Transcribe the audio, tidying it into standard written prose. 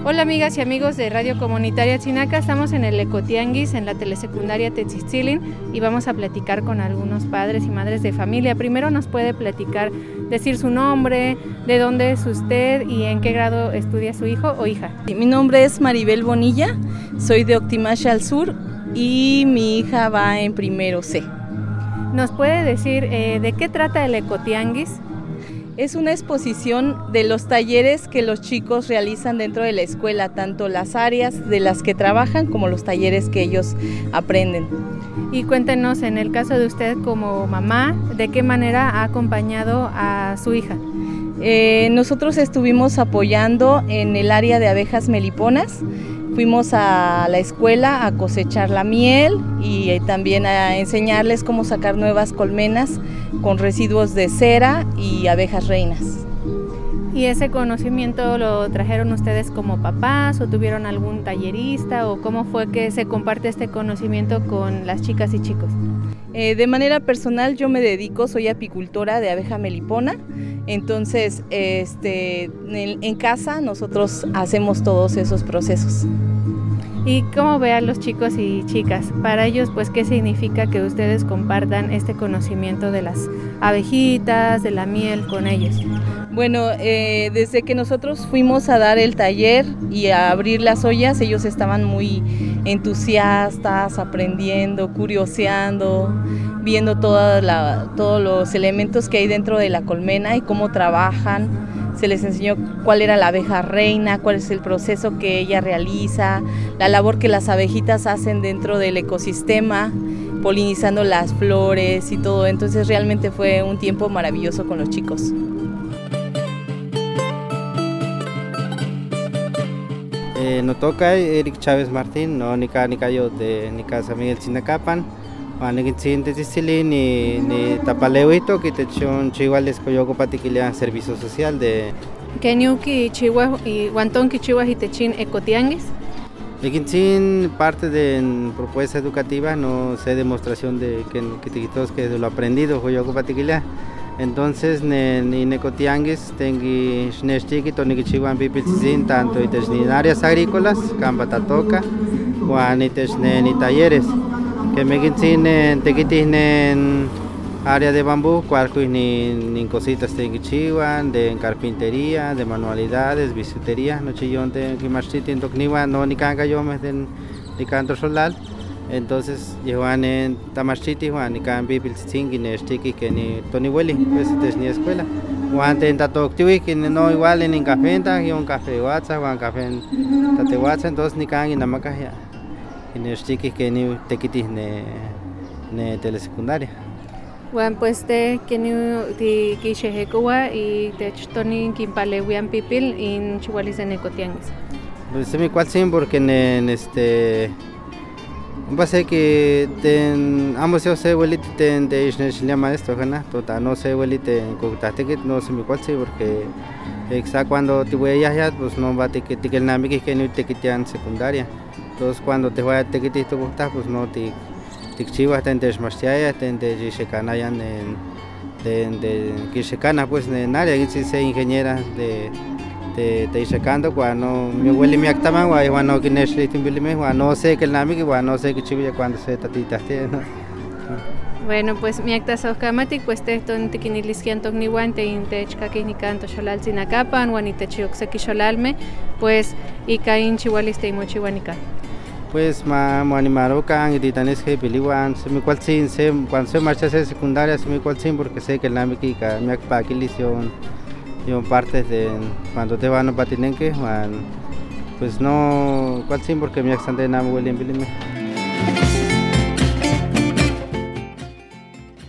Hola amigas y amigos de Radio Comunitaria Chinaca, estamos en el Ecotianguis, en la telesecundaria Tetzistzilin, y vamos a platicar con algunos padres y madres de familia. Primero nos puede platicar, decir su nombre, de dónde es usted y en qué grado estudia su hijo o hija. Mi nombre es Maribel Bonilla, soy de Octimacha al Sur y mi hija va en primero C. ¿Nos puede decir de qué trata el Ecotianguis? Es una exposición de los talleres que los chicos realizan dentro de la escuela, tanto las áreas de las que trabajan como los talleres que ellos aprenden. Y cuéntenos, en el caso de usted como mamá, ¿de qué manera ha acompañado a su hija? Nosotros estuvimos apoyando en el área de abejas meliponas. Fuimos a la escuela a cosechar la miel y también a enseñarles cómo sacar nuevas colmenas con residuos de cera y abejas reinas. ¿Y ese conocimiento lo trajeron ustedes como papás o tuvieron algún tallerista o cómo fue que se comparte este conocimiento con las chicas y chicos? De manera personal yo me dedico, soy apicultora de abeja melipona, entonces en casa nosotros hacemos todos esos procesos. ¿Y cómo ve a los chicos y chicas? Para ellos, pues, ¿qué significa que ustedes compartan este conocimiento de las abejitas, de la miel con ellos? Bueno, desde que nosotros fuimos a dar el taller y a abrir las ollas, ellos estaban muy entusiastas, aprendiendo, curioseando, viendo todos los elementos que hay dentro de la colmena y cómo trabajan. Se les enseñó cuál era la abeja reina, cuál es el proceso que ella realiza, la labor que las abejitas hacen dentro del ecosistema, polinizando las flores y todo. Entonces realmente fue un tiempo maravilloso con los chicos. No toca Eric Chávez Martín, no ni yo de San Miguel Chinacapan, Juan Tetzistzilin ni Tapaleuito, que te echó igual escoyoco patiquilia servicio social de Kenyuki Chihuahua y Guantón Kichihuahua y Techin Ecotianguis. Sin parte de propuesta educativa, no sé demostración de que de lo aprendido coyoco patiquilia. Entonces, ni Ecotianguis tengi Shneshtikito ni Kichihuan Pipilzin, tanto en áreas agrícolas, Campatatoca, Juan ni talleres. Que me quintin en área de bambú, cualquier ni cositas de Kichihuan, de carpintería, de manualidades, bisutería, no chillón de Kimachiti en Tocniwa, no ni canga yo me den ni canto solal. Entonces, llevan en Tamachiti, Juan, ni cambi pilsingi, ni stiki, que ni Tony Welly, pues es ni escuela. Juan, en Tatoctiwi, que no igual en café, y un café WhatsApp, Juan, café en Tatewatsa, entonces ni cangi, nada más que ni stiki, que ni tequiti, ni telesecundaria. Juan, pues te que ni ti Kishehekowa y te Tony Kimpalewian Pipil en Chihuahuas en Ecotianguis. Pues se me cual sin porque en pasa que ambos yo sé abuelita de Ishnechilia maestro gana tota no sé abuelita contacte que no se me cuál sí porque exacto cuando te voy a pues no va que el nami que no te quitan secundaria. Entonces cuando te voy a te quitar tu pues no te chivas te desmarciaya te shekana ya de que shekana pues en área que se ingeniera te sacando cuando mi abuelo me actaban cuando que no sé que el nami que no sé que chivilla cuando se tatita ¿no? Bueno, pues mi acta saucamatic pues te ton tiquinilisquian togniwante intechka quinicanto xolal sinacapan guanitechioxequi xolalme pues y cain chihualiste y mochihuanica. Pues me animaron can y titanes que piliwan se me cual sin se cuando se marcha a secundaria se me cual sin porque sé que el nami que me acpaquilición yo parte de cuando te van a patinenque, pues no, cuál sí porque mi accidente nada muy bien.